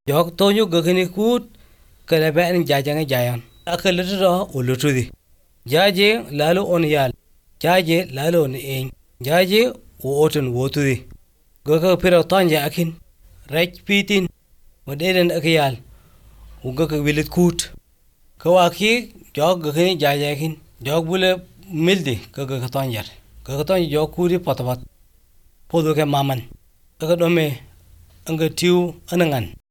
Jok tonyo gakini kut kala ben jajang jayan. Akal ro ulutudi. Jaje lalo on yal. Jaje lalo on en. Jaje o oton wotudi. Gaka pira tanja akin. Rach pitin. Wadeden akyal. Ugaka wilit kut. Kawaki jok gakini jajakin. Jok bule mildi kaka tanjar. Kaka tanja jok kuri patapat. Podo ke maman. Kaka dome angga tiu anangan.